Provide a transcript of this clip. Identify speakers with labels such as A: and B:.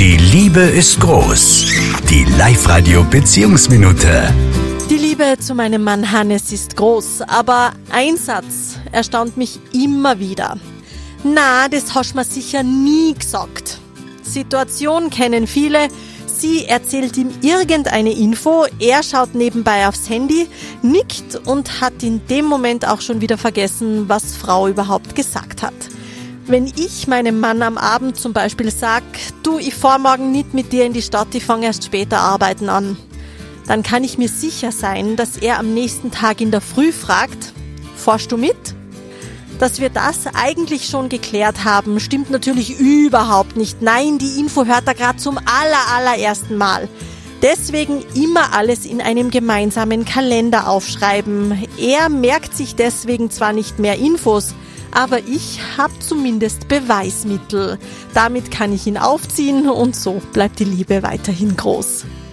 A: Die Liebe ist groß. Die Live-Radio-Beziehungsminute.
B: Die Liebe zu meinem Mann Hannes ist groß, aber ein Satz erstaunt mich immer wieder. Na, das hast du mir sicher nie gesagt. Situation kennen viele. Sie erzählt ihm irgendeine Info, er schaut nebenbei aufs Handy, nickt und hat in dem Moment auch schon wieder vergessen, was Frau überhaupt gesagt hat. Wenn ich meinem Mann am Abend zum Beispiel sag, du, ich fahr morgen nicht mit dir in die Stadt, ich fange erst später arbeiten an, dann kann ich mir sicher sein, dass er am nächsten Tag in der Früh fragt, fahrst du mit? Dass wir das eigentlich schon geklärt haben, stimmt natürlich überhaupt nicht. Nein, die Info hört er gerade zum allerersten Mal. Deswegen immer alles in einem gemeinsamen Kalender aufschreiben. Er merkt sich deswegen zwar nicht mehr Infos, aber ich habe zumindest Beweismittel. Damit kann ich ihn aufziehen und so bleibt die Liebe weiterhin groß.